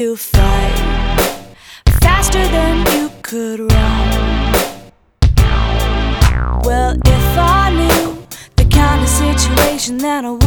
You fight faster than you could run. Well, if I knew the kind of situation that I